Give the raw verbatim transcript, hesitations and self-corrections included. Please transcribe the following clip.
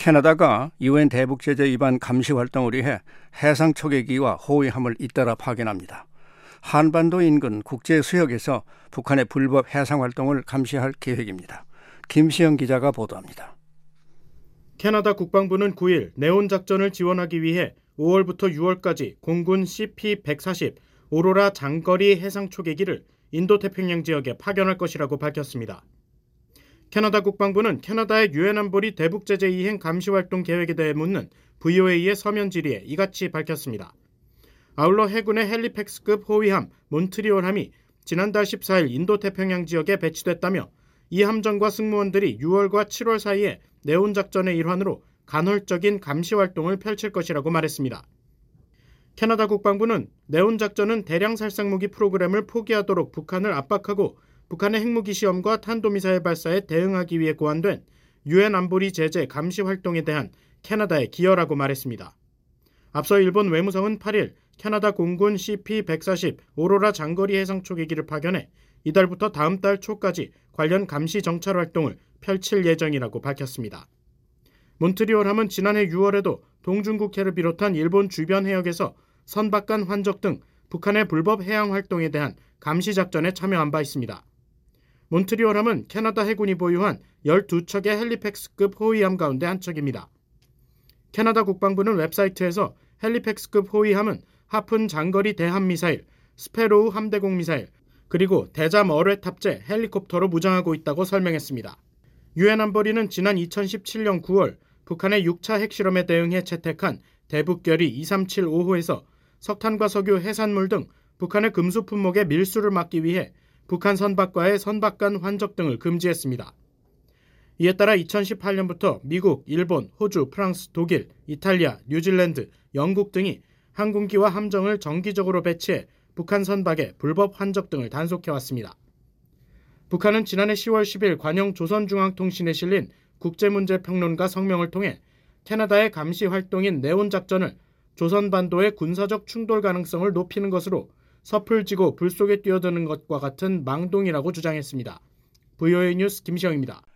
캐나다가 유엔 대북제재 위반 감시 활동을 위해 해상 초계기와 호위함을 잇따라 파견합니다. 한반도 인근 국제 수역에서 북한의 불법 해상 활동을 감시할 계획입니다. 김시영 기자가 보도합니다. 캐나다 국방부는 구 일 네온 작전을 지원하기 위해 오월부터 유월까지 공군 씨피 백사십 오로라 장거리 해상 초계기를 인도태평양 지역에 파견할 것이라고 밝혔습니다. 캐나다 국방부는 캐나다의 유엔 안보리 대북제재 이행 감시활동 계획에 대해 묻는 브이오에이의 서면 질의에 이같이 밝혔습니다. 아울러 해군의 헬리팩스급 호위함 몬트리올함이 지난달 십사 일 인도태평양 지역에 배치됐다며 이 함정과 승무원들이 유월과 칠월 사이에 네온 작전의 일환으로 간헐적인 감시활동을 펼칠 것이라고 말했습니다. 캐나다 국방부는 네온 작전은 대량 살상무기 프로그램을 포기하도록 북한을 압박하고 북한의 핵무기 시험과 탄도미사일 발사에 대응하기 위해 고안된 유엔 안보리 제재 감시 활동에 대한 캐나다의 기여라고 말했습니다. 앞서 일본 외무성은 팔 일 캐나다 공군 씨피 백사십 오로라 장거리 해상 초계기를 파견해 이달부터 다음 달 초까지 관련 감시 정찰 활동을 펼칠 예정이라고 밝혔습니다. 몬트리올함은 지난해 유월에도 동중국해를 비롯한 일본 주변 해역에서 선박간 환적 등 북한의 불법 해양 활동에 대한 감시 작전에 참여한 바 있습니다. 몬트리올함은 캐나다 해군이 보유한 열두 척의 헬리팩스급 호위함 가운데 한 척입니다. 캐나다 국방부는 웹사이트에서 헬리팩스급 호위함은 하픈 장거리 대함미사일, 스페로우 함대공 미사일, 그리고 대잠 어뢰 탑재 헬리콥터로 무장하고 있다고 설명했습니다. 유엔 안보리는 지난 이천십칠 년 구월 북한의 육 차 핵실험에 대응해 채택한 대북결의 이삼칠오 호에서 석탄과 석유, 해산물 등 북한의 금수 품목의 밀수를 막기 위해 북한 선박과의 선박간 환적 등을 금지했습니다. 이에 따라 이천십팔 년부터 미국, 일본, 호주, 프랑스, 독일, 이탈리아, 뉴질랜드, 영국 등이 항공기와 함정을 정기적으로 배치해 북한 선박의 불법 환적 등을 단속해왔습니다. 북한은 지난해 시월 십일 관영 조선중앙통신에 실린 국제문제평론가 성명을 통해 캐나다의 감시 활동인 네온 작전을 조선반도의 군사적 충돌 가능성을 높이는 것으로 섭을 지고 불 속에 뛰어드는 것과 같은 망동이라고 주장했습니다. 브이오에이 뉴스 김시영입니다.